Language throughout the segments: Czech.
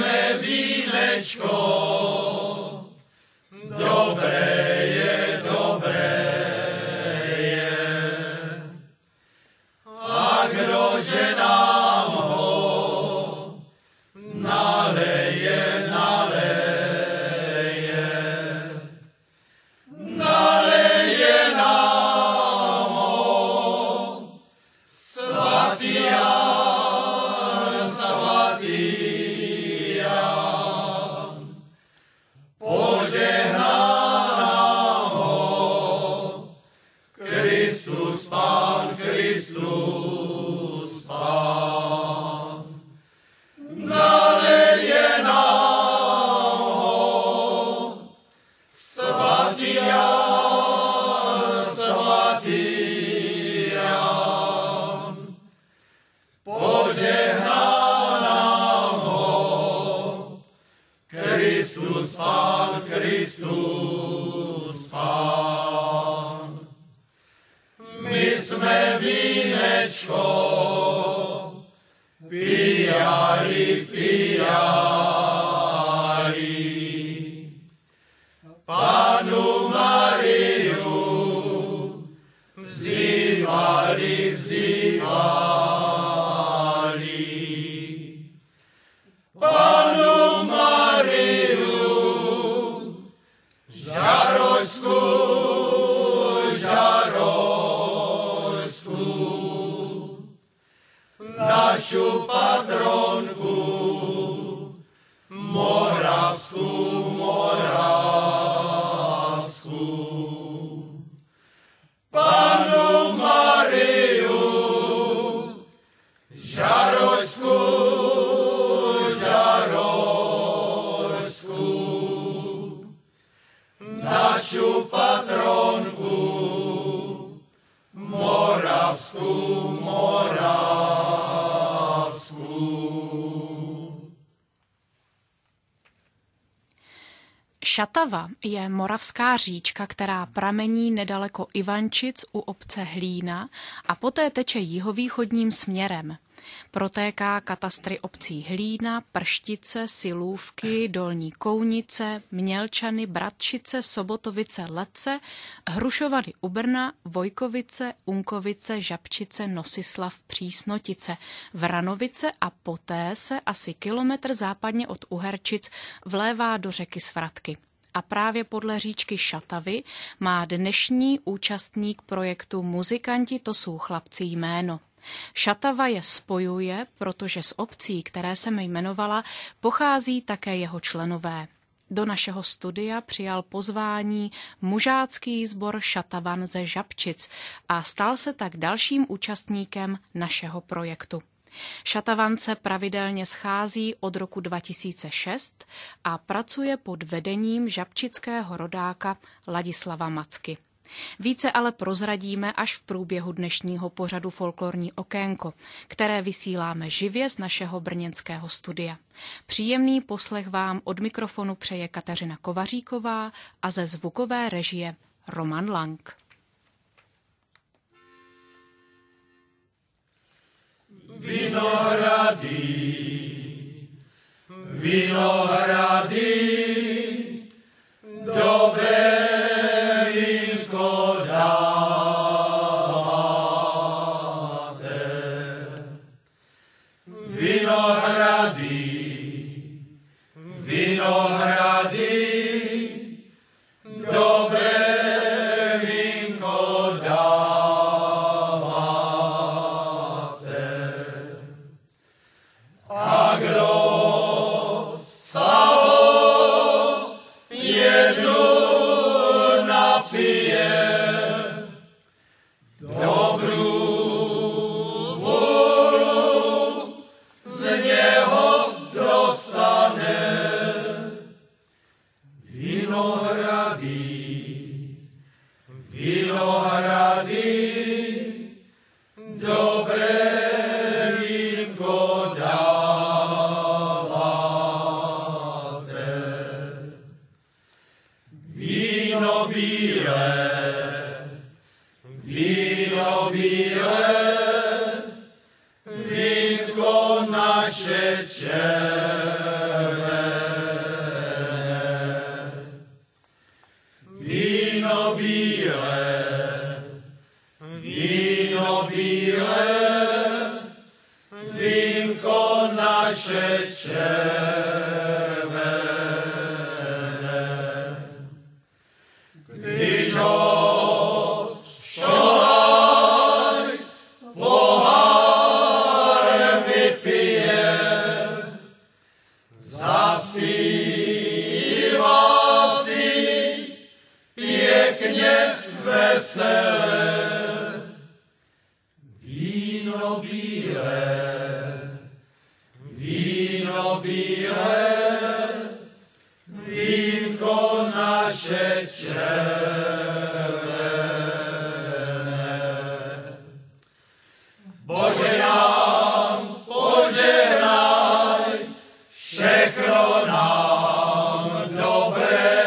jsme vínečko, dobré je, a kdože nám ho naleje, naleje nám ho svatý Jan, požehná nám ho Kristus Pán, naleje nám ho svatý Jan, požehná nám ho Kristus Pán, My jsme vínečko pijali, Pannu Mariu vzývali, Pannu Mariu žarožsku, našu patronku moravskou, Pannu Mariu žarožskou, našu patronku moravskou. Šatava je moravská říčka, která pramení nedaleko Ivančic u obce Hlína a poté teče jihovýchodním směrem. Protéká katastry obcí Hlína, Prštice, Silůvky, Dolní Kounice, Mělčany, Bratčice, Sobotovice, Ledce, Hrušovany u Brna, Vojkovice, Unkovice, Žabčice, Nosislav, Přísnotice, Vranovice a poté se asi kilometr západně od Uherčic vlévá do řeky Svratky. A právě podle říčky Šatavy má dnešní účastník projektu Muzikanti, to jsou chlapci, jméno. Šatava je spojuje, protože z obcí, které jsem jmenovala, pochází také jeho členové. Do našeho studia přijal pozvání mužácký sbor Šatavan ze Žabčic a stal se tak dalším účastníkem našeho projektu. Šatavance pravidelně schází od roku 2006 a pracuje pod vedením žabčického rodáka Ladislava Macky. Více ale prozradíme až v průběhu dnešního pořadu Folklorní okénko, které vysíláme živě z našeho brněnského studia. Příjemný poslech vám od mikrofonu přeje Kateřina Kovaříková a ze zvukové režie Roman Lang. Vinohrady, dobré vínko dáváte. Vinohrady, dobré vínko dáváte. A kdo sa ho jednu napije, dobrú vôľu z něho dostane. Vinohrady, dobré vínko dáváte. Víno bílé, vínko naše červené. naše červené. Když ho šohaj pohár vypije, zaspívá si pěkně veselé. Víno bílé, vínko naše červené. Bože nám požehnaj, všechno nám dobré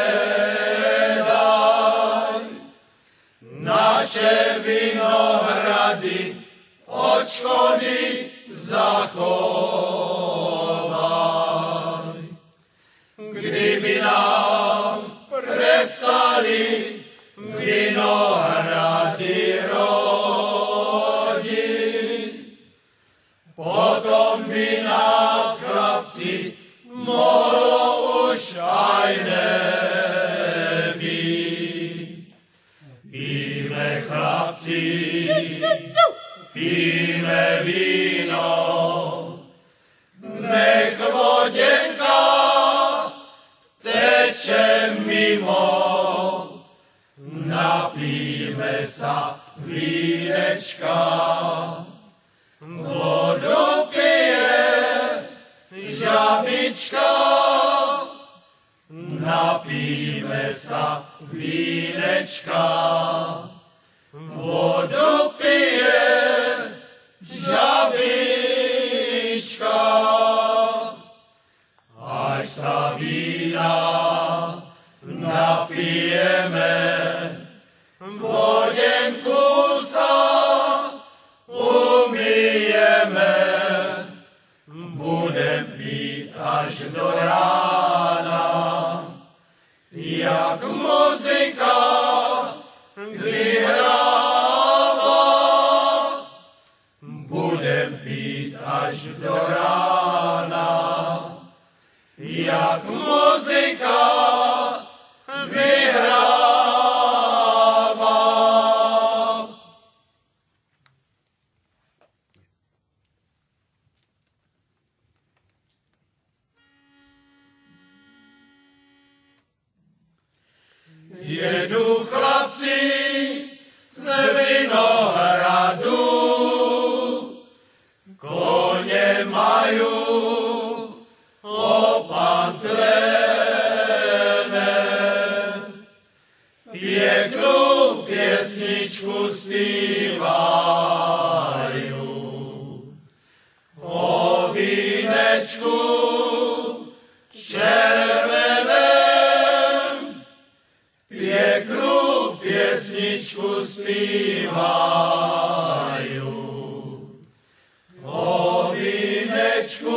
daj. Naše vinohrady od škody zachovaj. Kdyby nám prestali vinohrady rodit, potom by nás chlapci mohlo už aj nebýt. Píme chlapci, píme víno, nech vodenka teče mimo. Napíme sa vínečka, vodu pije žabička. Napíme sa vínečka, vodu pije žabička. Až sa vína napijeme, vodenku sa umyjeme, budem pít až do rána, jak muzika vyhrává. Budem pít až do rána, jak muzika vyhrává. Jedu chlapci z vinohradu, koně majú opantlené, pěknou pěsničku zpívajú o vínečku červeném, pěknou pěsničku zpívajú o vínečku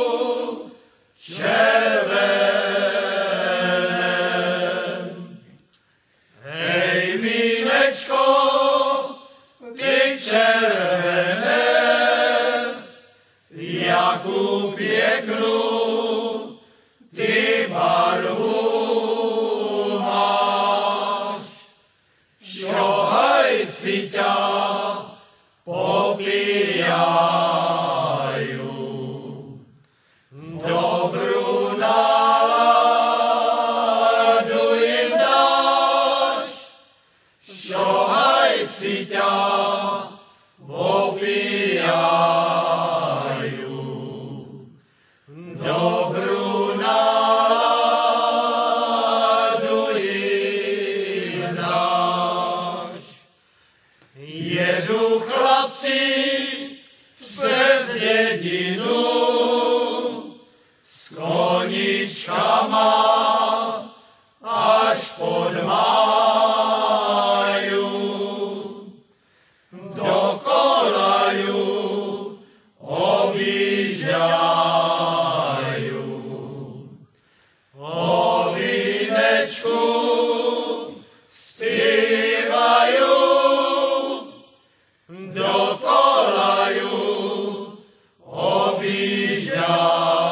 červeném. Hej, vínečko, ty červené, jakou pěknou ty barvu máš. Šohajci ťa popijajú, dobrú náladu im dáš. Šohajci ťa popijajú, dobrú náladu im dáš. Jedu chlapci přes dedinu s koničkama až pod máju. Dokolaju objížďajú o vínečku zpívajú, dokolaju objížďajú.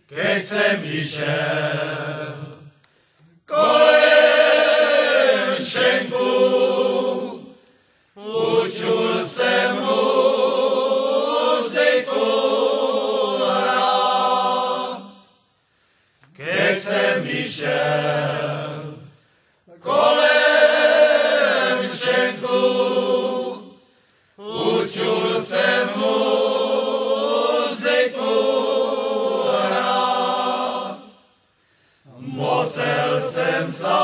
keď jsem išel kolem šenku, učul jsem muziku hrát. Keď jsem išel kolem šenku, učul jsem muziku hrát. Musel jsem se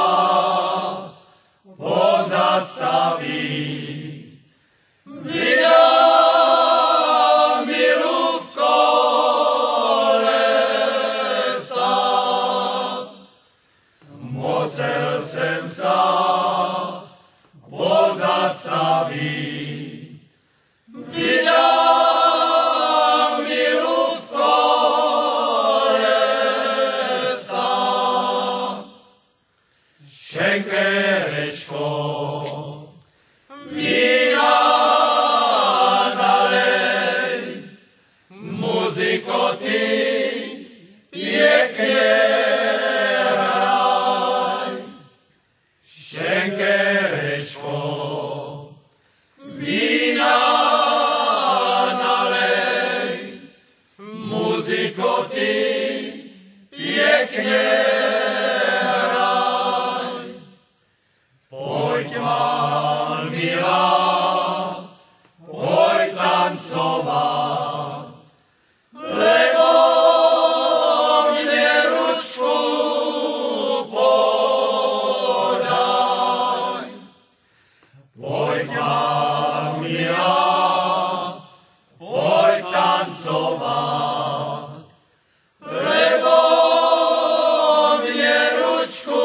pozastavit, vydal milu v kole stát. Musel jsem se pozastavit, vydal milu v kole stát. Šenkerečko, vína nalej, muziko ty pěkně hraj. Šenkerečko, vína nalej, muziko ty pěkně hraj. Pojď mal milá, pojď tancovat, lebo mě ručku podaj. Pojď mal milá, pojď tancovat, lebo mě ručku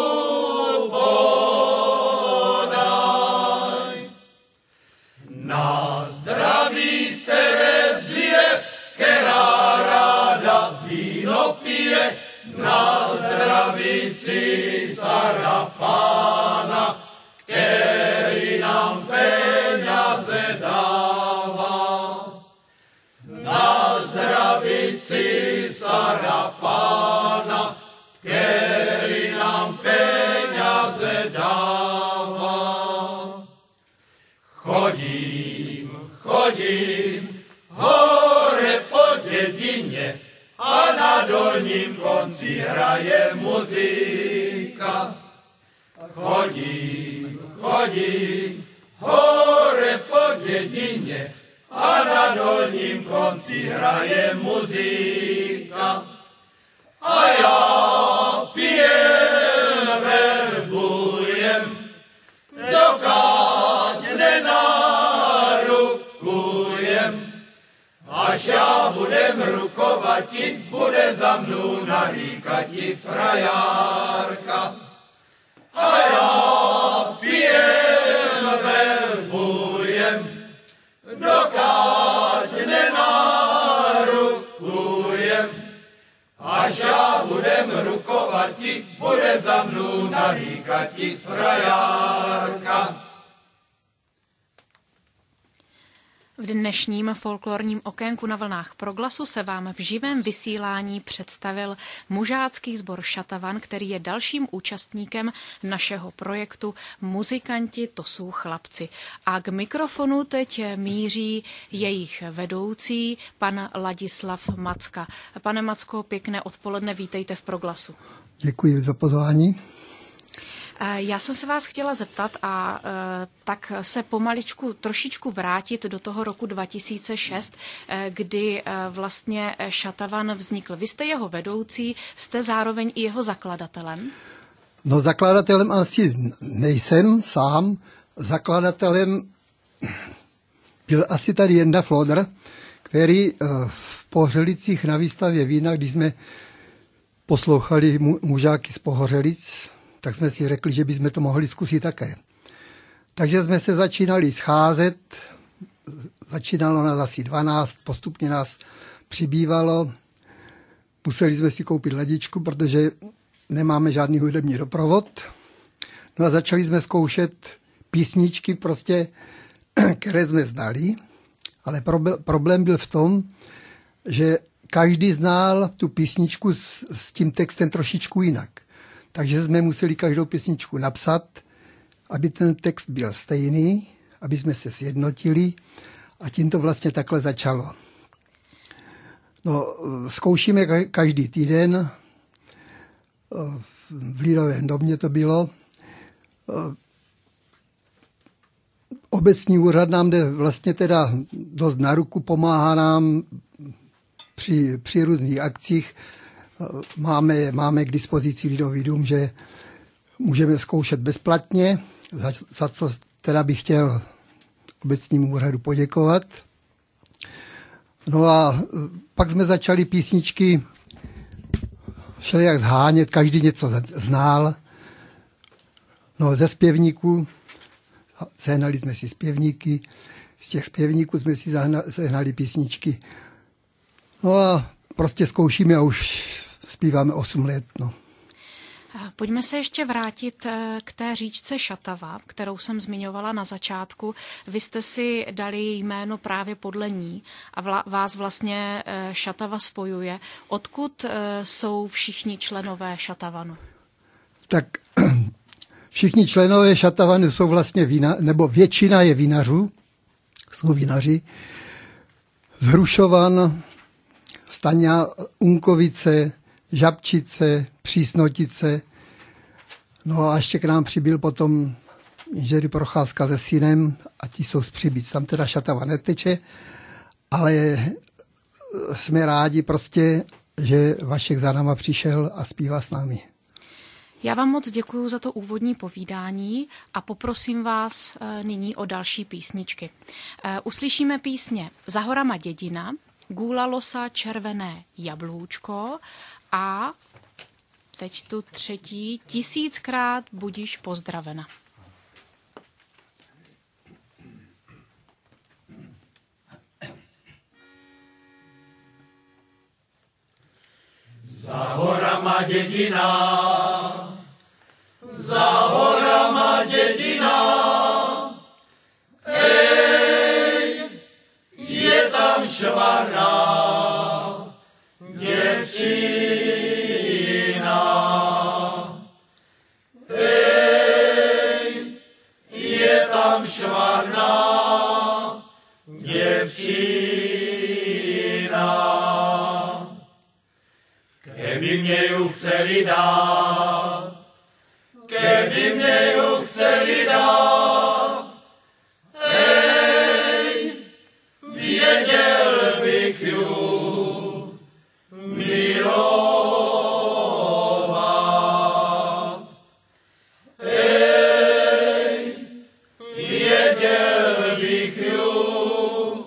podaj. Na zdraví Terezie, která ráda víno pije, na zdraví císara pána, který nám peněze dává. Na zdraví císara pána, který nám peněze dává. Chodím, hore po dědině a na dolním konci hraje muzika. Chodím, hore po dědině a na dolním konci hraje muzika. A já pijem, verbujem, dokud nenarukujem. Až já budem rukovati, bude za mnou naríkati frajárka. A já pijem, verbujem, dokud nenarukujem. Až já budem rukovati, bude za mnou naríkati frajárka. V dnešním folklorním okénku na vlnách Proglasu se vám v živém vysílání představil mužácký sbor Šatavan, který je dalším účastníkem našeho projektu Muzikanti, to jsou chlapci. A k mikrofonu teď míří jejich vedoucí, pan Ladislav Macka. Pane Macko, pěkné odpoledne, vítejte v Proglasu. Děkuji za pozvání. Já jsem se vás chtěla zeptat a tak se pomaličku trošičku vrátit do toho roku 2006, kdy vlastně Šatavan vznikl. Vy jste jeho vedoucí, jste zároveň i jeho zakladatelem? No, zakladatelem asi nejsem sám. Zakladatelem byl asi tady Jenda Flodr, který v Pohořelicích na výstavě vína, když jsme poslouchali mužáky z Pohořelic, tak jsme si řekli, že bychom to mohli zkusit také. Takže jsme se začínali scházet, začínalo nás asi 12, postupně nás přibývalo. Museli jsme si koupit ladičku, protože nemáme žádný hudební doprovod. No a začali jsme zkoušet písničky prostě, které jsme znali, ale problém byl v tom, že každý znal tu písničku s tím textem trošičku jinak. Takže jsme museli každou písničku napsat, aby ten text byl stejný, aby jsme se sjednotili a tím to vlastně takhle začalo. No, zkoušíme každý týden, v Lidovém domě to bylo. Obecní úřad nám jde vlastně teda dost na ruku, pomáhá nám při různých akcích. Máme k dispozici Lidový dům, že můžeme zkoušet bezplatně, za co teda bych chtěl obecnímu úřadu poděkovat. No a pak jsme začali písničky všelijak zhánět, každý něco znal. No ze zpěvníků, sehnali jsme si zpěvníky, z těch zpěvníků jsme si sehnali písničky. No a prostě zkoušíme a už zpíváme 8 let, no. Pojďme se ještě vrátit k té říčce Šatava, kterou jsem zmiňovala na začátku. Vy jste si dali jméno právě podle ní a vás vlastně Šatava spojuje. Odkud jsou všichni členové Šatavanu? Tak všichni členové Šatavanu jsou vlastně nebo většina je vinařů, jsou vinaři. Z Hrušovan, Staňa, Unkovice, Žabčice, Přísnotice. No a ještě k nám přibyl potom inženýr Procházka se synem a ti jsou z Přibic. Tam teda Šatava neteče, ale jsme rádi prostě, že Vašek za náma přišel a zpívá s námi. Já vám moc děkuju za to úvodní povídání a poprosím vás nyní o další písničky. Uslyšíme písně Za horama dědina, Gůlalo sa červené jablůčko a teď tu třetí, 1000krát budiš pozdravena. Za horama dědina, za horama dědina, je tam švarná děvčina. Je tam švarná děvčina. Keby mě ju chceli dát, keby mě ju chceli dát, věděl bych ju milovat. Věděl bych ju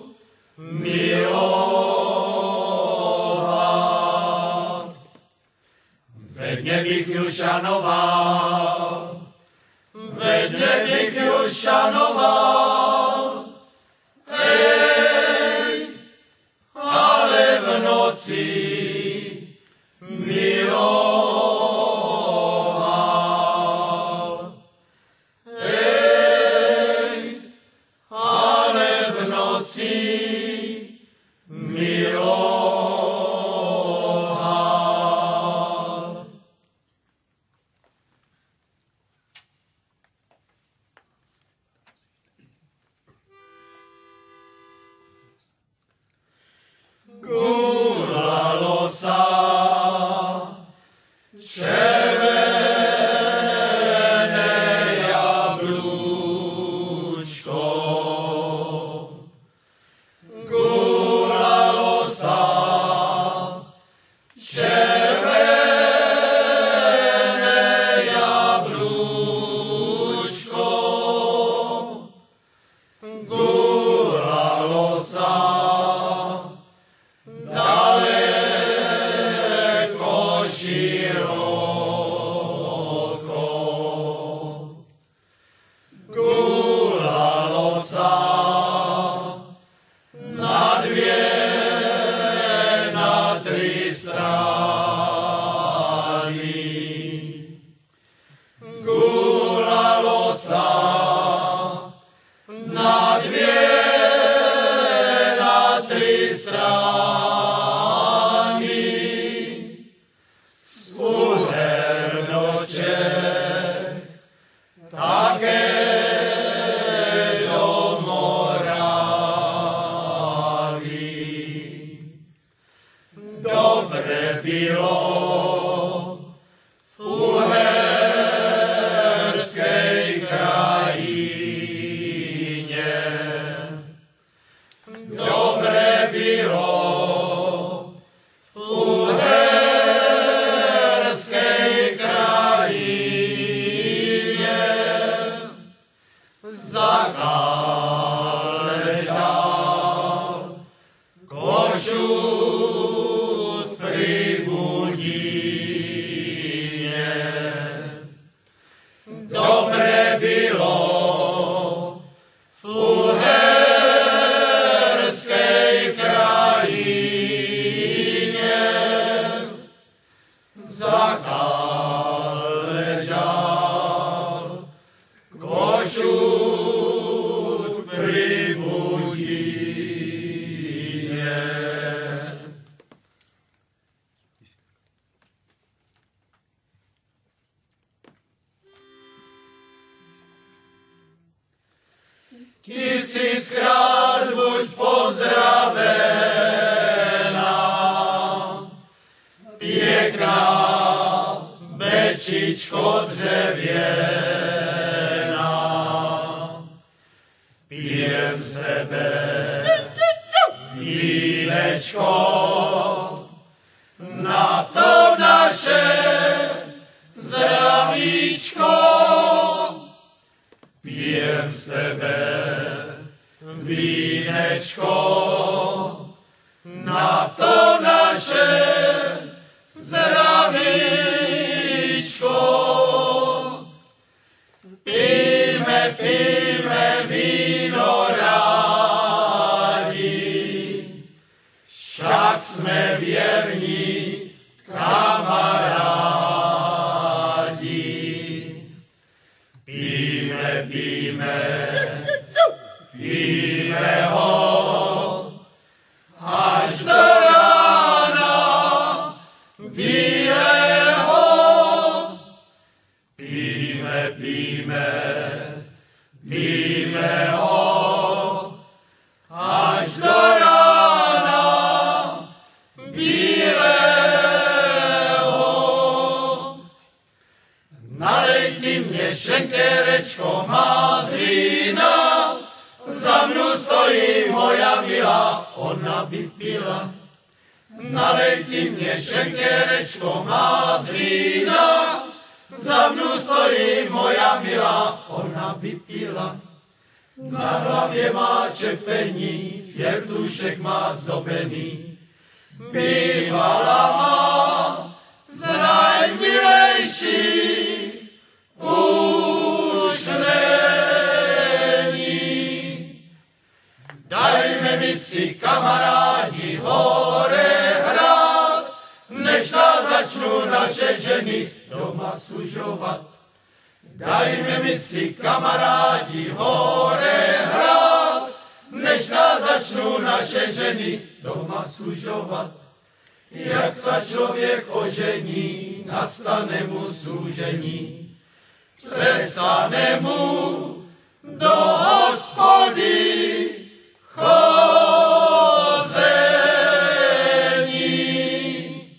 milovat. Ve dně bych ju šanoval, ve dně bych ju šanoval, ale v noci miloval. Ale v noci miloval. Gulalo sa červené jablůčko. Gulalo sa červené jablůčko. Gulalo sa daleko široko. Gulalo sa na 2, na 3 strany. Gulalo sa na 2, na 3 strany. vínečko dřevěná, pijem z tebe, vínečko, na to naše zdravíčko, pijem z tebe, vínečko, na to naše zdravíčko. Pijme, pijme víno rádi, však jsme věrní kamarádi. Pijme, pijme, pijme ho, až do rána bílého. Pijme, pijme, pijme ho, až do rána bílého. Nalejte mě šenkerečko má z vína, za mnou stojí moja milá, ona by pila. Nalejte mě šenkerečko má z vína, za mnou stojí moja milá, ona by pila. Na hlavě má čepení, fjertušek má zdobený, bývala má z najmilejší, už není. Dajme mi si, kamarádi, hore hrát, než nás začnou naše ženy doma sužovat. Dajme mi si, kamarádi, hore hrát, než nás začnou naše ženy doma sužovat. Jak se člověk ožení, nastane mu súžení, přestane mu do hospody chození.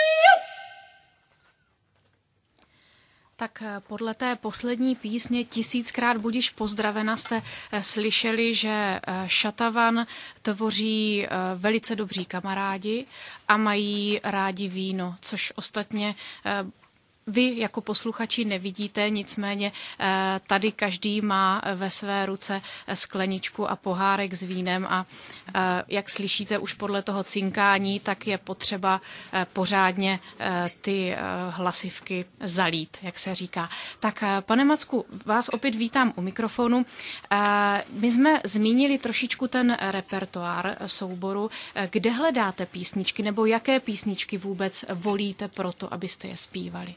Tak podle té poslední písně Tisíckrát budiš pozdravena jste slyšeli, že Šatavan tvoří velice dobří kamarádi a mají rádi víno, což ostatně vy jako posluchači nevidíte, nicméně tady každý má ve své ruce skleničku a pohárek s vínem a jak slyšíte už podle toho cinkání, tak je potřeba pořádně ty hlasivky zalít, jak se říká. Tak pane Macku, vás opět vítám u mikrofonu. My jsme zmínili trošičku ten repertoár souboru. Kde hledáte písničky nebo jaké písničky vůbec volíte pro to, abyste je zpívali?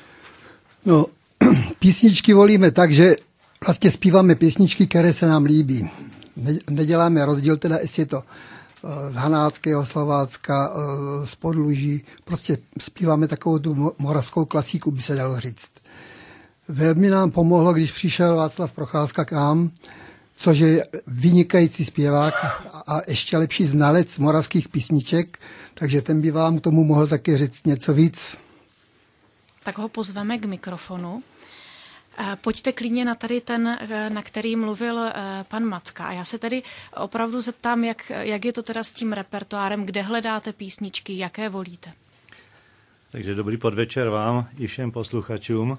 No, písničky volíme tak, že vlastně zpíváme písničky, které se nám líbí. Neděláme rozdíl teda, jestli je to z Hanáckého, Slovácka, z Podluží. Prostě zpíváme takovou tu moravskou klasiku, by se dalo říct. Velmi nám pomohlo, když přišel Václav Procházka k nám, což je vynikající zpěvák a ještě lepší znalec moravských písniček, takže ten by vám k tomu mohl taky říct něco víc. Tak ho pozveme k mikrofonu. Pojďte klidně na tady ten, na který mluvil pan Macka. A já se tedy opravdu zeptám, jak je to teda s tím repertoárem, kde hledáte písničky, jaké volíte? Takže dobrý podvečer vám i všem posluchačům.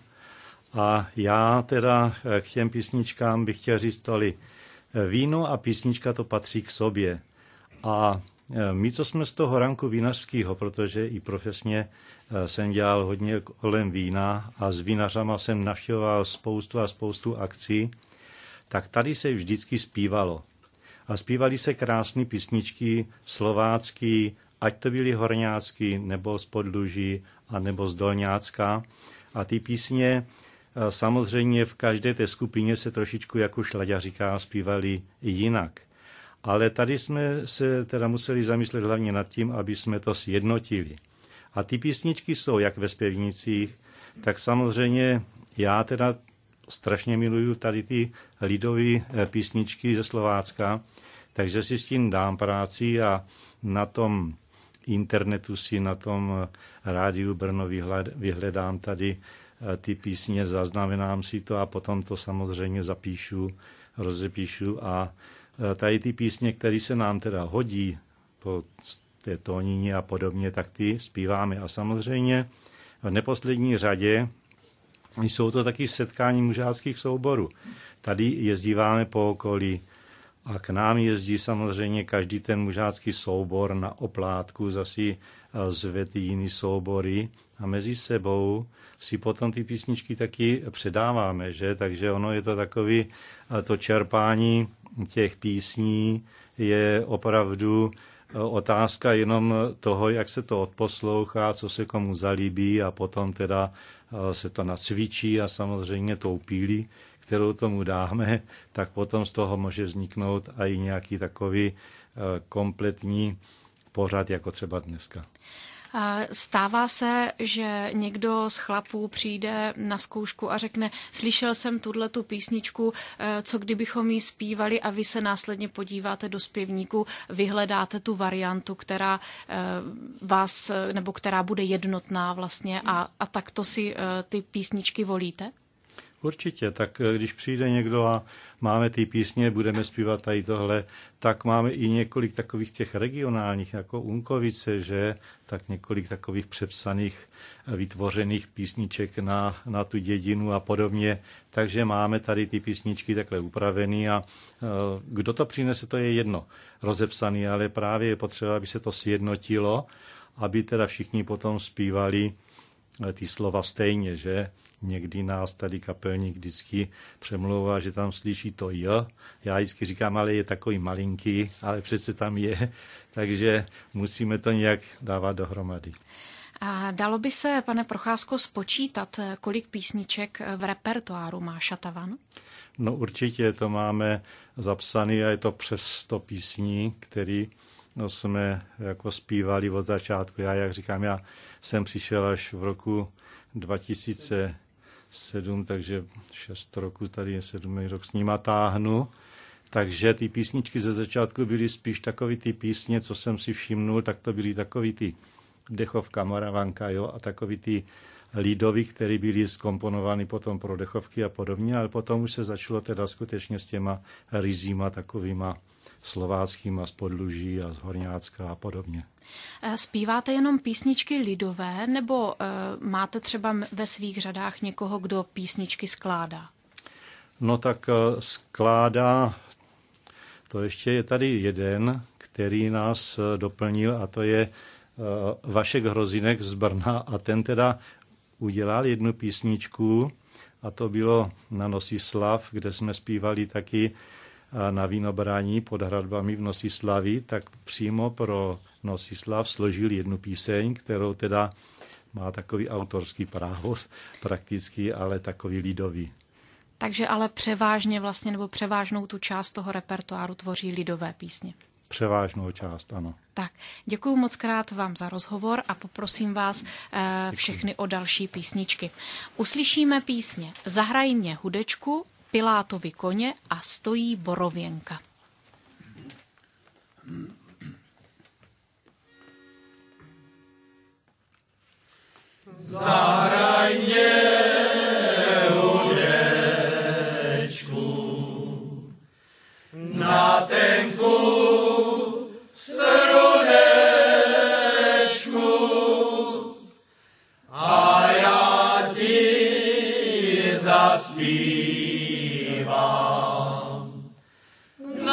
A já teda k těm písničkám bych chtěl říct tolik. Víno a písnička to patří k sobě. A my, co jsme z toho ranku vinařského, protože i profesně jsem dělal hodně kolem vína a s vinařama jsem navštěvoval spoustu akcí, tak tady se vždycky zpívalo. A zpívali se krásné písničky slovácký, ať to byly horňácky, nebo z Podluží, a nebo z Dolňácka. A ty písně samozřejmě v každé té skupině se trošičku, jak už Laďa říká, zpívali jinak. Ale tady jsme se teda museli zamyslet hlavně nad tím, aby jsme to sjednotili. A ty písničky jsou jak ve zpěvnicích, tak samozřejmě já teda strašně miluju tady ty lidové písničky ze Slovácka, takže si s tím dám práci a na tom internetu si, na tom rádiu Brno vyhledám tady ty písně, zaznamenám si to a potom to samozřejmě zapíšu, rozepíšu a tady ty písně, které se nám teda hodí po té tónině a podobně, tak ty zpíváme. A samozřejmě v neposlední řadě jsou to taky setkání mužáckých souborů. Tady jezdíváme po okolí a k nám jezdí samozřejmě každý ten mužácký soubor na oplátku, zase zve ty jiný soubory a mezi sebou si potom ty písničky taky předáváme, že? Takže ono je to takový, to čerpání těch písní je opravdu otázka jenom toho, jak se to odposlouchá, co se komu zalíbí a potom teda se to nacvičí a samozřejmě tou pílí, kterou tomu dáme, tak potom z toho může vzniknout i nějaký takový kompletní pořad, jako třeba dneska. Stává se, že někdo z chlapů přijde na zkoušku a řekne, slyšel jsem tuhletu písničku, co kdybychom ji zpívali a vy se následně podíváte do zpěvníku, vyhledáte tu variantu, která vás, nebo která bude jednotná vlastně a takto si ty písničky volíte? Určitě, tak když přijde někdo a máme ty písně, budeme zpívat tady tohle, tak máme i několik takových těch regionálních, jako Unkovice, že? Tak několik takových přepsaných, vytvořených písniček na tu dědinu a podobně. Takže máme tady ty písničky takhle upravený a kdo to přinese, to je jedno rozepsaný, ale právě je potřeba, aby se to sjednotilo, aby teda všichni potom zpívali ty slova stejně, že? Někdy nás tady kapelník vždycky přemlouvá, že tam slyší to J. Já vždycky říkám, ale je takový malinký, ale přece tam je, takže musíme to nějak dávat dohromady. A dalo by se, pane Procházko, spočítat, kolik písniček v repertoáru má Šatavan? No určitě to máme zapsaný a je to přes 100 písní, které jsme jako zpívali od začátku. Jak říkám, já jsem přišel až v roku 2007, takže 6 roku, tady je 7. rok s nima táhnu. Takže ty písničky ze začátku byly spíš takový ty písně, co jsem si všimnul, tak to byly takový ty dechovka, moravanka, jo, a takový ty lidový, které byly zkomponovány potom pro dechovky a podobně, ale potom už se začalo teda skutečně s těma rizíma takovýma slováckýma z Podluží a z Horňácka a podobně. Zpíváte jenom písničky lidové, nebo máte třeba ve svých řadách někoho, kdo písničky skládá? No tak skládá, to ještě je tady jeden, který nás doplnil a to je Vašek Hrozinek z Brna a ten teda udělal jednu písničku a to bylo na Nosislav, kde jsme zpívali taky na Vinobraní pod hradbami v Nosislavi, tak přímo pro Nosislav složil jednu píseň, kterou teda má takový autorský právo prakticky, ale takový lidový. Takže ale převážně vlastně, nebo převážnou tu část toho repertoáru tvoří lidové písně. Převážnou část, ano. Tak, děkuji moc krát vám za rozhovor a poprosím vás všechny o další písničky. Uslyšíme písně Zahraj mě hudečku, Pilátovi koně a Stojí borověnka. Zahraj mě hudečku na tenku strunečku a já ti zaspívám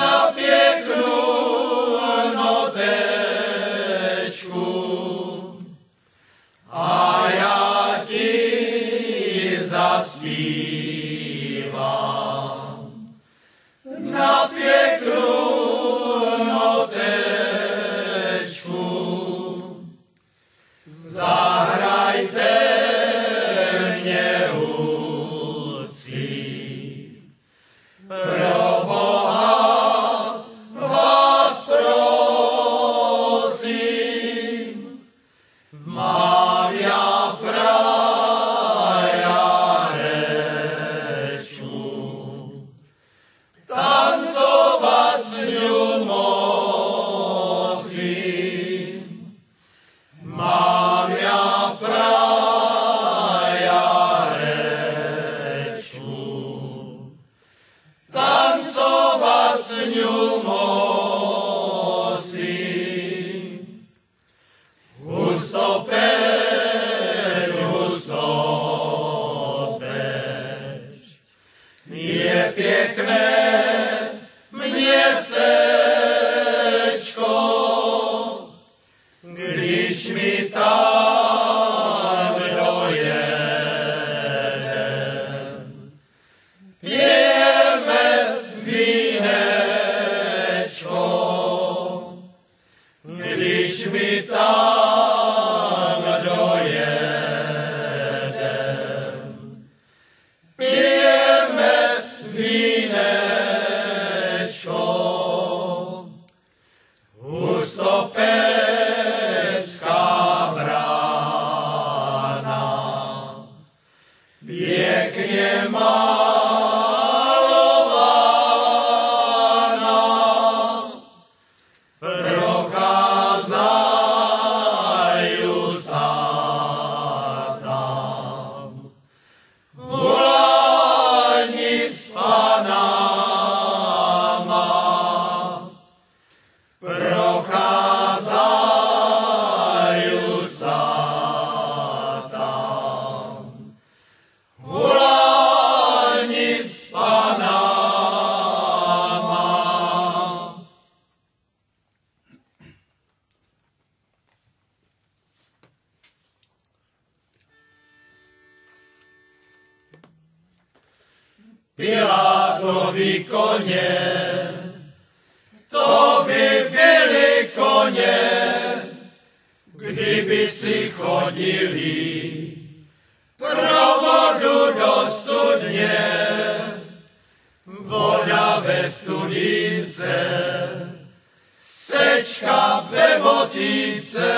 bázňu mosím. Husto peč, je pěkné městečko, když mi tam dojedem. Pijeme vínečko, když mi tam dojedem. Pijeme vínečko, hustopecká brána, pěkně malovaná, procházajú sa tam. Volání s panama, procházajú sa tam. Volání s panama. Pilátovi koně, to by byly koně, kdyby si chodili pro vodu do studně. Voda ve studnice, sečka ve vodíce,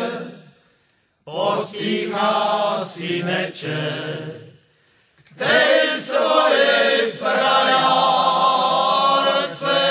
pospíchá syneček k tej svojej frajárce.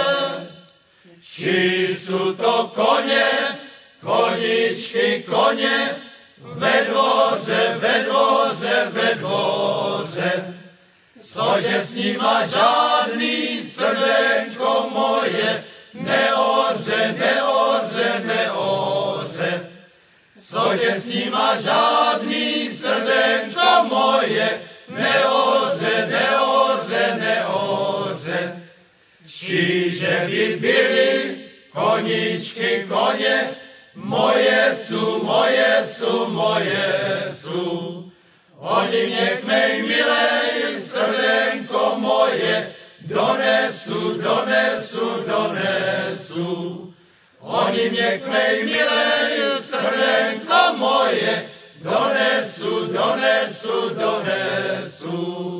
Či sú to koně, koničky, koně, ve dvoře, ve dvoře, ve dvoře, cože s nima žádný srdenčko moje neoře, neoře, neoře. Cože s nima žádný srdenčko moje neoře, neoře, neoře. Čiže by byly koničky, koně, moje sú, moje sú, moje sú. Oni mě k mej milej srdenko moje donesu, donesu, donesu. Oni mě k mej milej srdenko moje donesu, donesu, donesu.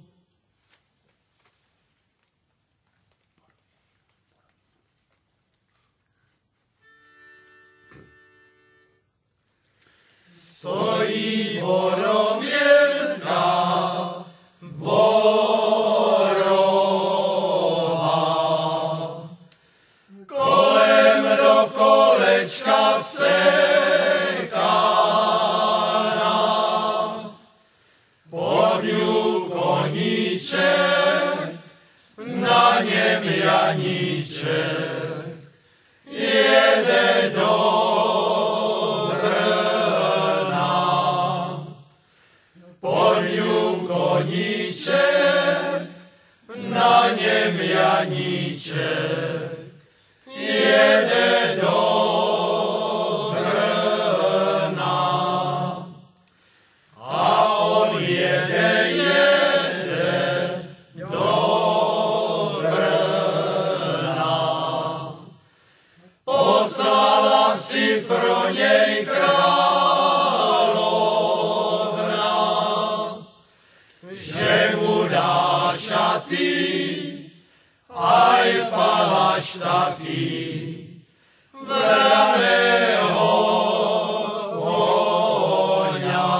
Stojí borověnka, borová, kolem do kolečka sekána, pod ňu koníček, na něm Janíček, jede do koníček, na něm Janíček, jede do Brna. A on jede, jede do Brna. Poslala si pro něj že mu dá šaty, aj palaštaky, vraného koňa.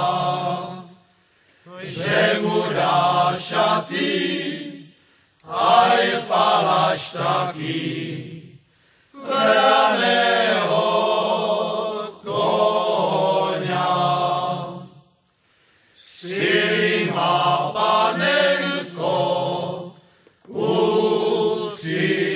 Že mu dá šaty, aj palaštaky, vraného koňa. Sily má panenko, usi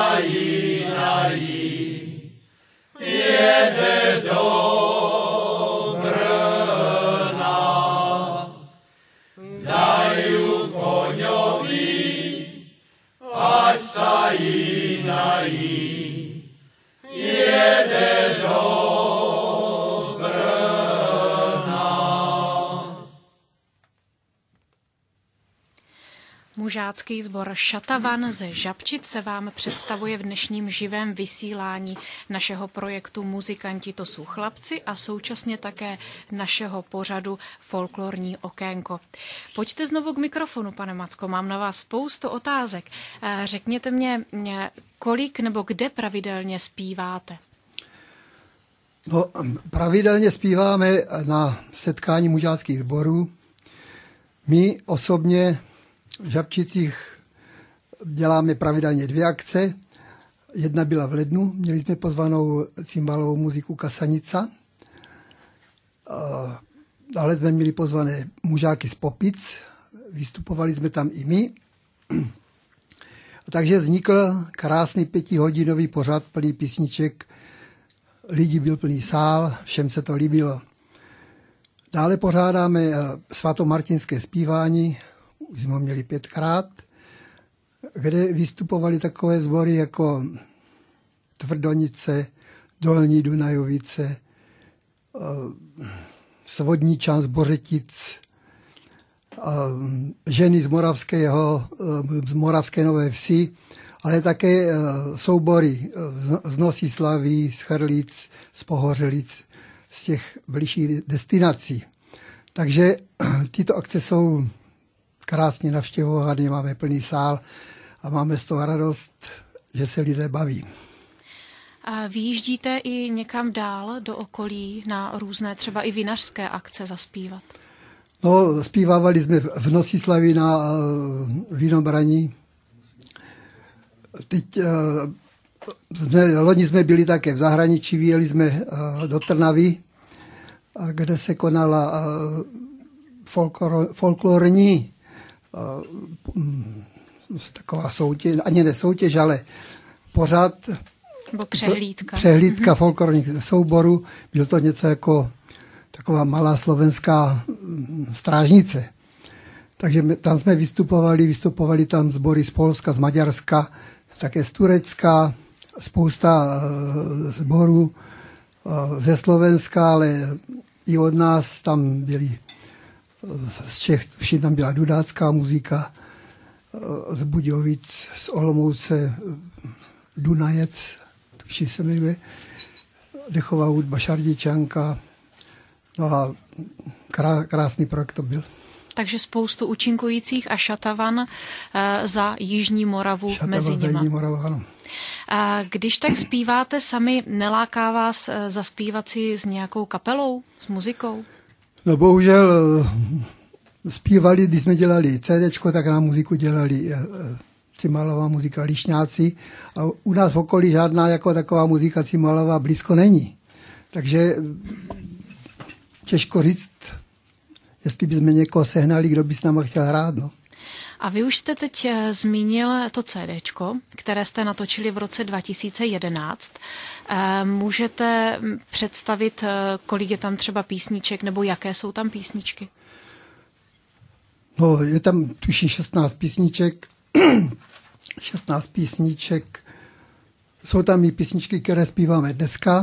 Zajínají, jede do Brna, daju koňovi, ať zajínají, jede do Mužácký sbor Šatavan ze Žabčic se vám představuje v dnešním živém vysílání našeho projektu Muzikanti to jsou chlapci a současně také našeho pořadu Folklorní okénko. Pojďte znovu k mikrofonu, pane Macko, mám na vás spoustu otázek. Řekněte mě, kolik nebo kde pravidelně zpíváte? No, pravidelně zpíváme na setkání mužáckých sborů. My osobně v Žabčicích děláme pravidelně 2 akce. Jedna byla v lednu, měli jsme pozvanou cymbalovou muziku Kasanica. Dále jsme měli pozvané mužáky z Popic, vystupovali jsme tam i my. Takže vznikl krásný 5hodinový pořad plný písniček. Lidí byl plný sál, všem se to líbilo. Dále pořádáme svatomartinské zpívání, už jsme ho měli 5krát, kde vystupovali takové sbory jako Tvrdonice, Dolní Dunajovice, Svodničan z Bořetic, ženy z Moravské Nové Vsi, ale také soubory z Nosislaví, z Chrlic, z Pohořelic, z těch bližších destinací. Takže tyto akce jsou krásně navštěvované, máme plný sál a máme z toho radost, že se lidé baví. A vyjíždíte i někam dál do okolí na různé třeba i vinařské akce zaspívat? No, zpívávali jsme v Nosislavi na Vinobraní. Teď loni jsme byli také v zahraničí, vyjeli jsme do Trnavy, kde se konala folklorní taková soutěž, ani ne soutěž, ale pořád. Nebo přehlídka. Přehlídka folklorních souborů. Bylo to něco jako taková malá slovenská strážnice. Takže tam jsme vystupovali tam sbory z Polska, z Maďarska, také z Turecka, spousta sborů ze Slovenska, ale i od nás tam byli z Čech, všichni tam byla dudácká muzika, z Budějovic, z Olomouce, Dunajec, všichni se jmenuje, dechová hudba, Šardičanka, no a krásný projekt to byl. Takže spoustu účinkujících a Šatavan za Jižní Moravu mezi nimi. Za Jižní Moravu, ano. Když tak zpíváte sami, neláká vás zaspívat si s nějakou kapelou, s muzikou? No bohužel zpívali, když jsme dělali CDčko, tak nám muziku dělali Cimalová muzika, Lišňáci. A u nás v okolí žádná jako taková muzika Cimalová blízko není. Takže těžko říct, jestli bychom někoho sehnali, kdo by s náma chtěl hrát. No. A vy už jste teď zmínil to CDčko, které jste natočili v roce 2011. Můžete představit, kolik je tam třeba písniček, nebo jaké jsou tam písničky? No, je tam tuším 16 písniček. 16 písniček. Jsou tam i písničky, které zpíváme dneska.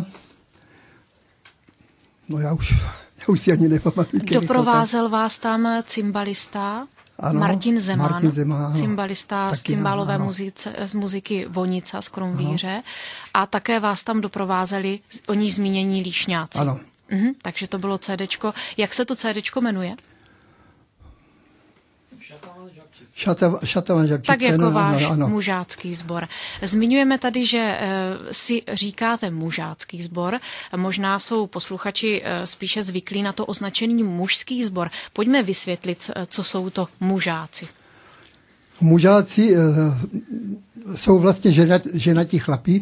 No já už si ani nepamatuju, které Doprovázel vás tam cymbalista? Ano, Martin Zeman, cymbalista z cymbalové muziky Vonica z Krumvíře. A také vás tam doprovázeli o ní zmínění Líšňáci. Ano. Takže to bylo CDčko. Jak se to CDčko jmenuje? Šatavan Žabčice. Tak jako váš ano. mužácký sbor. Zmiňujeme tady, že si říkáte mužácký sbor. Možná jsou posluchači spíše zvyklí na to označení mužský sbor. Pojďme vysvětlit, co jsou to mužáci. Mužáci jsou vlastně ženatí chlapí,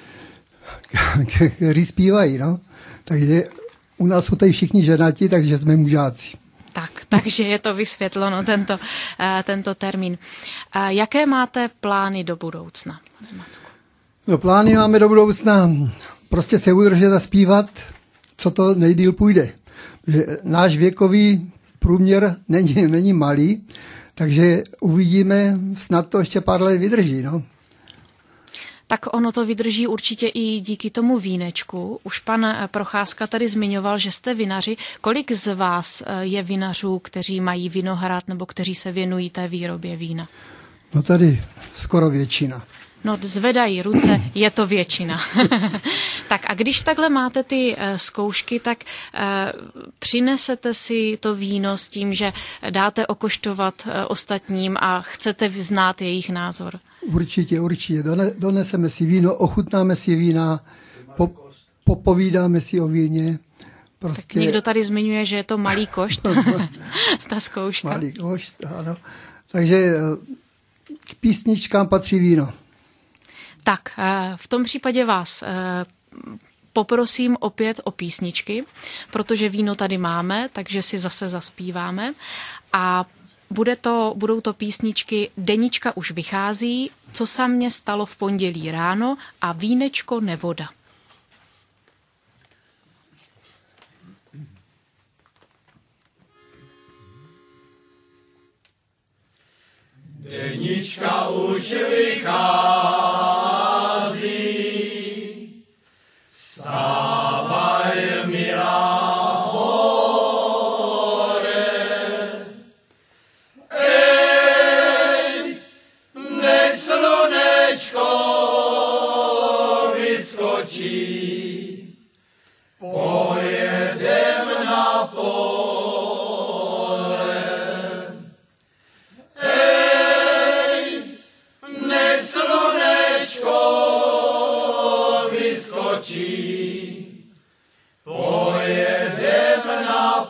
kteří zpívají. No? Takže u nás jsou tady všichni ženatí, takže jsme mužáci. Takže je to vysvětleno, tento termín. Jaké máte plány do budoucna, pane Macku? No, plány máme do budoucna prostě se udržet a zpívat, co to nejdýl půjde. Že náš věkový průměr není malý, takže uvidíme, snad to ještě pár let vydrží. No. Tak ono to vydrží určitě i díky tomu vínečku. Už pan Procházka tady zmiňoval, že jste vinaři. Kolik z vás je vinařů, kteří mají vinohrad nebo kteří se věnují té výrobě vína? No tady skoro většina. No, zvedají ruce, je to většina. Tak a když takhle máte ty zkoušky, tak přinesete si to víno s tím, že dáte okoštovat ostatním a chcete znát jejich názor? Určitě. Doneseme si víno, ochutnáme si vína, popovídáme si o víně. Prostě... Tak někdo tady zmiňuje, že je to malý košt, ta zkouška. Malý košt, ano. Takže k písničkám patří víno. Tak, v tom případě vás poprosím opět o písničky, protože víno tady máme, takže si zase zaspíváme a budou to písničky Deníčka už vychází, Co se mně stalo v pondělí ráno a Vínečko nevoda. Deníčka už vychází, stávaj milá hore. Ej, nech slunečko vyskočí, pojedem na pole. Pojedem na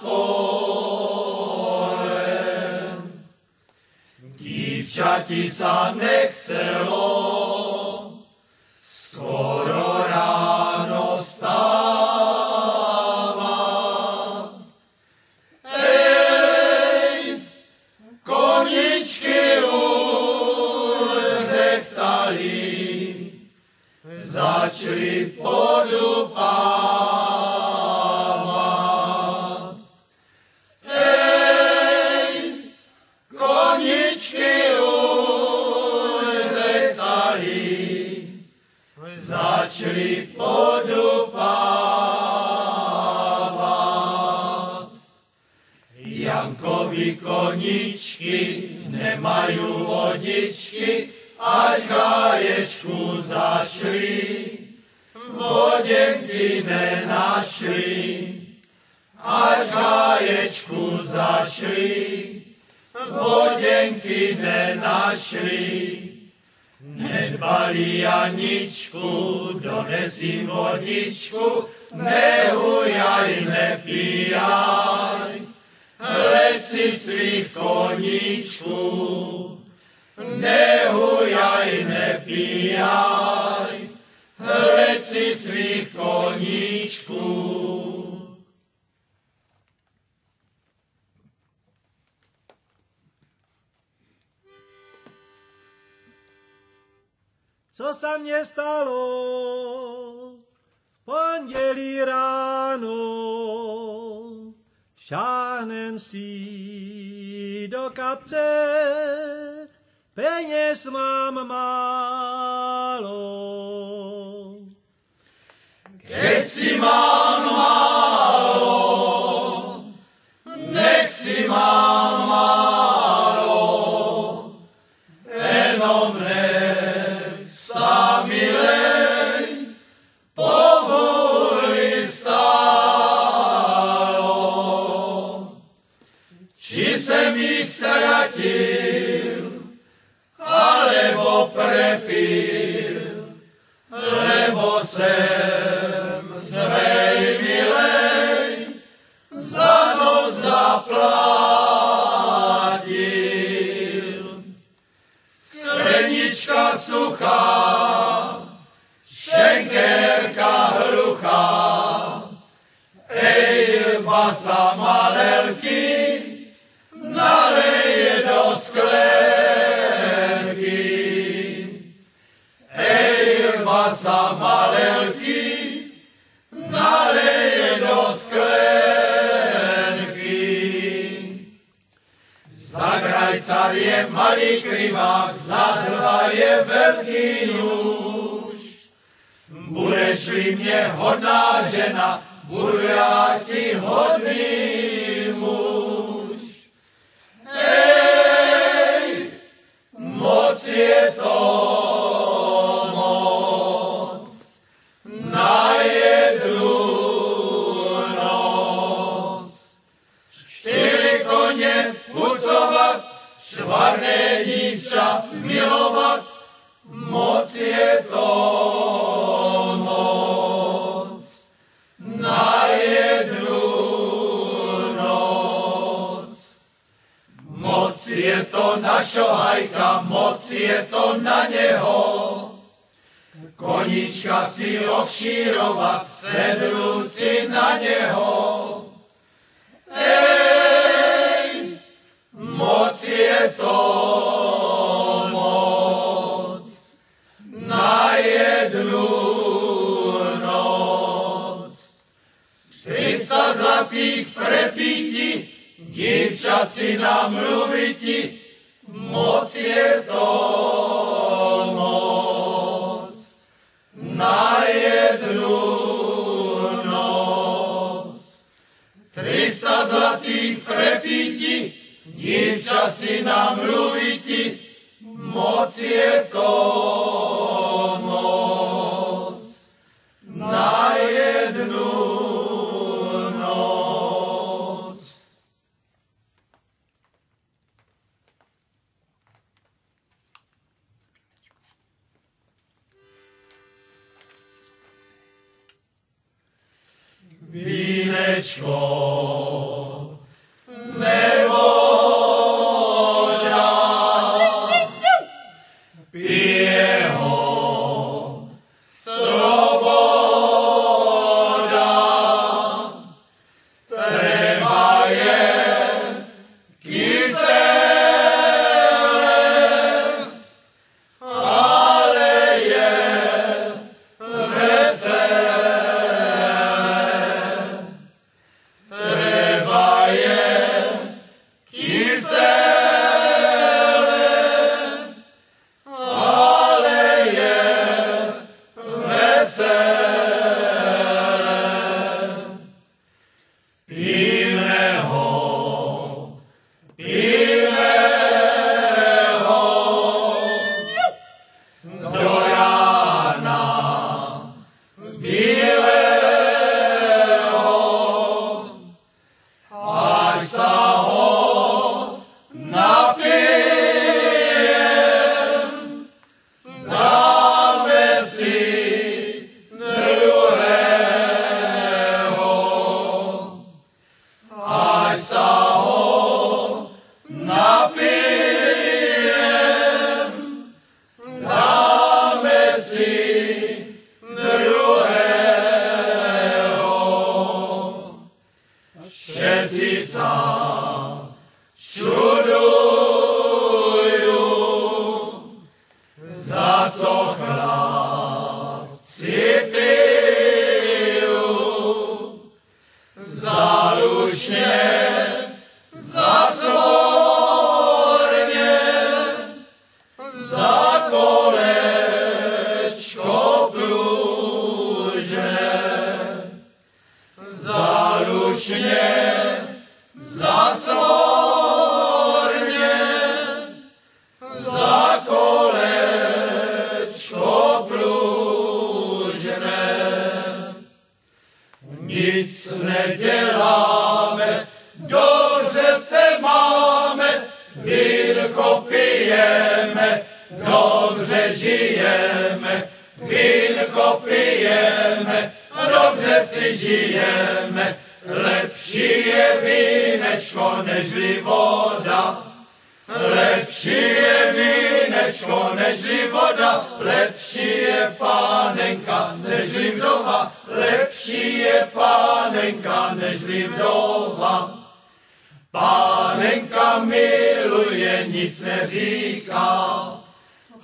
pole. Dívčati sa nechcelo skoro ráno stávat. Ej, koničky uřechtali, začali podupávat. Ej, koničky uřechtali, začali podupávat. Jankovi koničky nemají vodičky, až gáječku zašli, voděnky nenašli. Až gáječku zašli, voděnky nenašli. Nedbali Janičku, donesi vodičku, nehujaj, nepíjaj, hleď si svých koníčků. Nehujaj, nepíjaj, hleď si svých koníčků. Co se mně stalo v pondělí ráno, šáhnem si do kapce, peněz mám málo. Keď si mám málo, nech si mám málo, jenom nech sa milej povoli stálo. Či jsem jich ztratil, alebo prepil, lebo jsem svej milej za noc zaplatil. Sklenička suchá, šenkerka hluchá, ej, basa malelky, nalej do sklenky. Ej, masa malelky naleje do sklenky. Za krajcar je malý krivák, za dva je veľký nůž. Budeš-li mě hodná žena, budu já ti hodný muž. Hej, moc je to moc na jednu noc. 4 koně pucovat, švarné dívča milovat, moc je to moc na jednu noc. Moc je to na šohajka, moc je to na něho. Koníčka si okšírovat, sedlu si na něho. Hej, moc je to moc na jednu noc. 300 zlatých prepíti, dívča si namluviti, moc je to moc na jednu noc. 300 zlatých prepíti, dívča si namluviti, moc je to moc na jednu noc. Vínečko nebo pije ho sloboda. Treba je kysele, ale je veselé. Treba je kysele,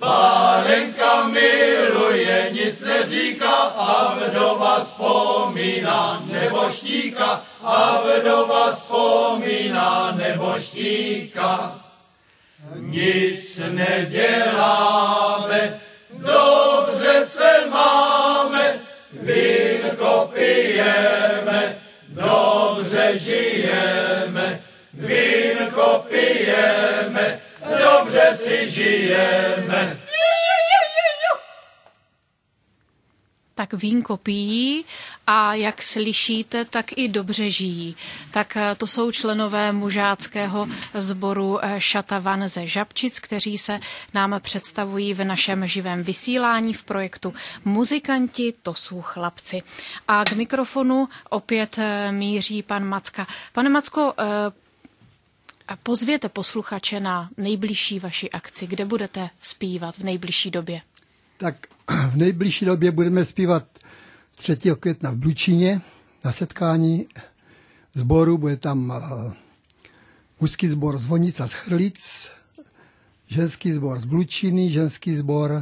Pálenka miluje, nic neříká a vdova vzpomíná neboštíka a vdova vzpomíná neboštíka. Nic neděláme, dobře se máme, vínko pijeme, dobře žijeme, vínko pijeme, dobře si žijeme. Tak vínko pijí a jak slyšíte, tak i dobře žijí. Tak to jsou členové mužáckého sboru Šatavan ze Žabčic, kteří se nám představují v našem živém vysílání v projektu Muzikanti, to jsou chlapci. A k mikrofonu opět míří pan Macka. Pane Macko, pozvěte posluchače na nejbližší vaši akci. Kde budete zpívat v nejbližší době? Tak v nejbližší době budeme zpívat 3. května v Blučíně na setkání sboru. Bude tam mužský sbor z Vonic a z Chrlic, ženský sbor z Blučíny, ženský sbor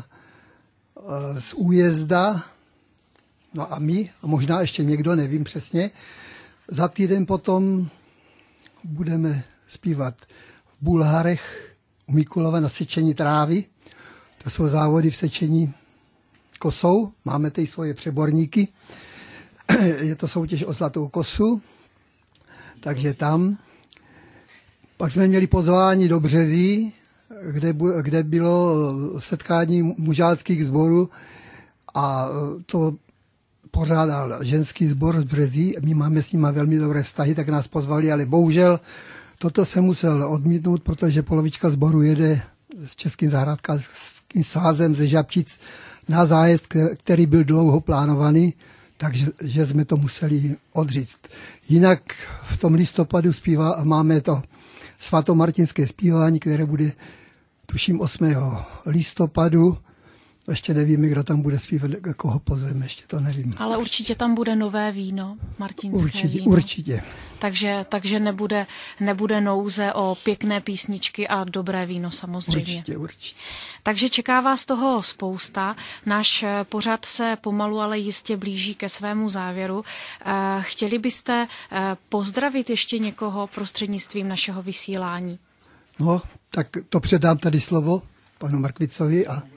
z Újezda, no a my, a možná ještě někdo, nevím přesně. Za týden potom budeme zpívat v Bulharech u Mikulova na sečení trávy. To jsou závody v sečení kosou. Máme tady svoje přeborníky. Je to soutěž o zlatou kosu. Takže tam. Pak jsme měli pozvání do Březí, kde bylo setkání mužáckých sborů a to pořádal ženský sbor z Březí. My máme s nimi velmi dobré vztahy, tak nás pozvali, ale bohužel toto se musel odmítnout, protože polovička sboru jede s Českým zahrádkářským svazem ze Žabčic na zájezd, který byl dlouho plánovaný, takže jsme to museli odříct. Jinak v tom listopadu máme to svatomartinské zpívání, které bude, tuším, 8. listopadu. Ještě nevíme, kdo tam bude zpívat, koho pozveme, ještě to nevím. Ale určitě tam bude nové víno, martinské víno. Určitě. Takže nebude nouze o pěkné písničky a dobré víno samozřejmě. Určitě. Takže čeká vás toho spousta. Náš pořad se pomalu, ale jistě blíží ke svému závěru. Chtěli byste pozdravit ještě někoho prostřednictvím našeho vysílání? No, tak to předám tady slovo panu Markvicovi a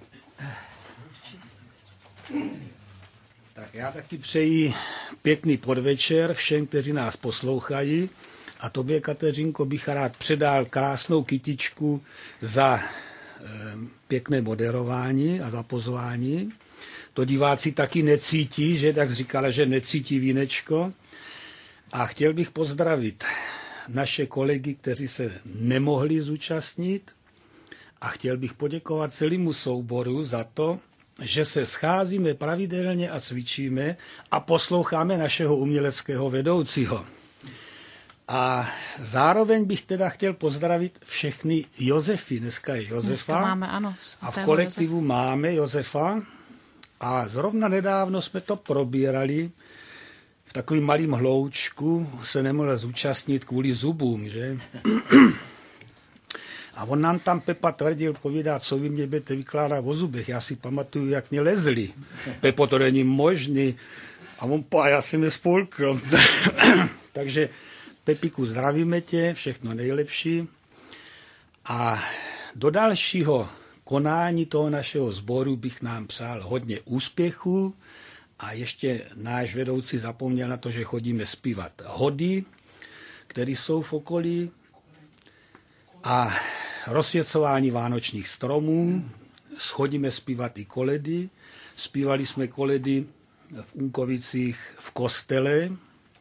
tak já taky přeji pěkný podvečer všem, kteří nás poslouchají. A tobě, Kateřinko, bych rád předal krásnou kytičku za pěkné moderování a za pozvání. To diváci taky necítí, že tak říkala, že necítí vínečko. A chtěl bych pozdravit naše kolegy, kteří se nemohli zúčastnit. A chtěl bych poděkovat celému souboru za to, že se scházíme pravidelně a cvičíme a posloucháme našeho uměleckého vedoucího. A zároveň bych teda chtěl pozdravit všechny Josefy. Dneska je Josefa. Dneska máme, ano, a v kolektivu máme Josefa. A zrovna nedávno jsme to probírali. V takovým malým hloučku se nemohl zúčastnit kvůli zubům, že? A on nám tam Pepa tvrdil, povídá, co vy mě budete vykládat o zubech. Já si pamatuju, jak mě lezli. Pepo, to není možný. A on, já jsem je spolkl. Takže Pepiku, zdravíme tě, všechno nejlepší. A do dalšího konání toho našeho sboru bych nám přál hodně úspěchů. A ještě náš vedoucí zapomněl na to, že chodíme zpívat hody, které jsou v okolí. A rozsvěcování vánočních stromů, schodíme zpívat i koledy. Zpívali jsme koledy v Unkovicích v kostele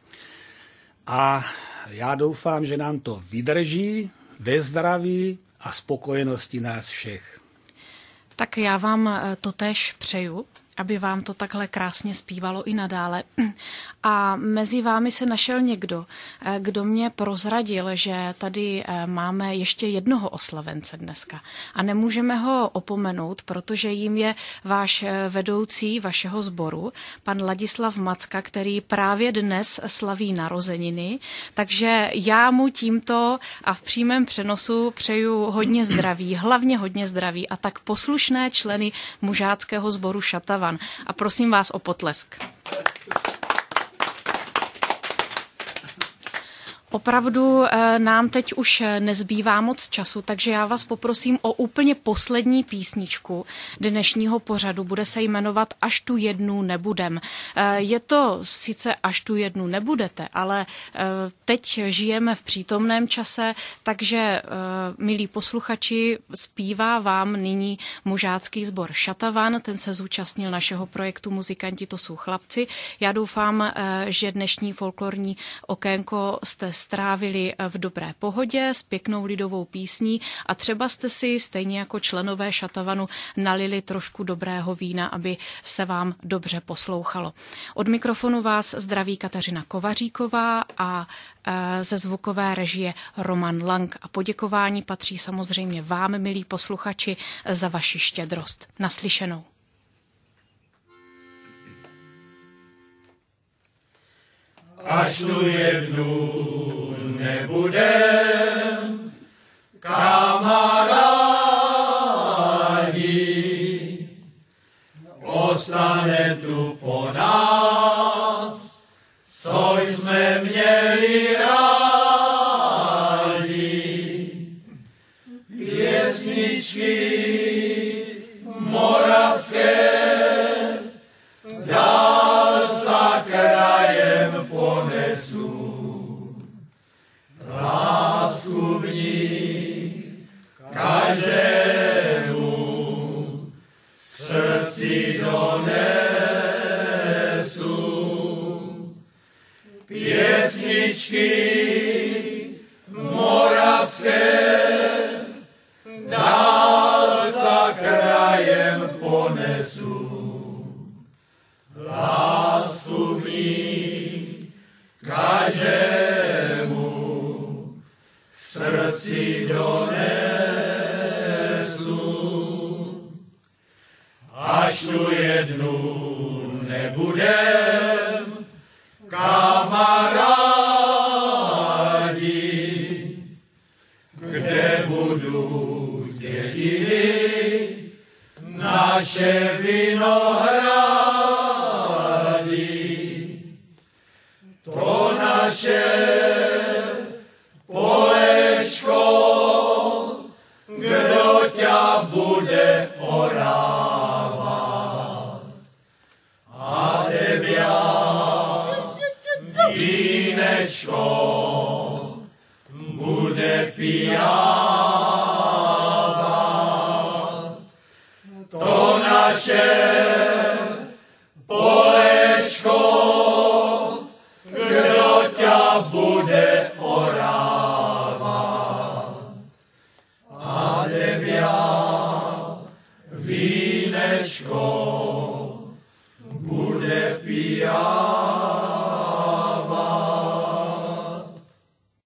a já doufám, že nám to vydrží ve zdraví a spokojenosti nás všech. Tak já vám totéž přeju aby vám to takhle krásně zpívalo i nadále. A mezi vámi se našel někdo, kdo mě prozradil, že tady máme ještě jednoho oslavence dneska. A nemůžeme ho opomenout, protože jim je váš vedoucí vašeho sboru, pan Ladislav Macka, který právě dnes slaví narozeniny. Takže já mu tímto a v přímém přenosu přeju hodně zdraví, hlavně hodně zdraví a tak poslušné členy mužáckého sboru Šatavan. A prosím vás o potlesk. Opravdu nám teď už nezbývá moc času, takže já vás poprosím o úplně poslední písničku dnešního pořadu. Bude se jmenovat Až tu jednu nebudem. Je to sice Až tu jednu nebudete, ale teď žijeme v přítomném čase, takže milí posluchači, zpívá vám nyní mužácký sbor Šatavan. Ten se zúčastnil našeho projektu Muzikanti to jsou chlapci. Já doufám, že dnešní folklorní okénko jste strávili v dobré pohodě s pěknou lidovou písní a třeba jste si stejně jako členové Šatavanu nalili trošku dobrého vína, aby se vám dobře poslouchalo. Od mikrofonu vás zdraví Kateřina Kovaříková a ze zvukové režie Roman Lang. A poděkování patří samozřejmě vám, milí posluchači, za vaši štědrost. Naslyšenou. Až tu jednu nebudem, kamarádi, ostane tu po nás, co jsme měli rádi. Pěsničky moravské dál za krajem ponesu. Lásku v nich každému z srdci donesu. Pěsničky moravské dál za krajem ponesu. Lásku v nich každému srdci donesu. Až tu jednu nebudem, kamarádi, kde budou dědiny naše vinohrady. To naše polečko, kdo ťa bude orávat. A debiat vínečko bude pijávat. To naše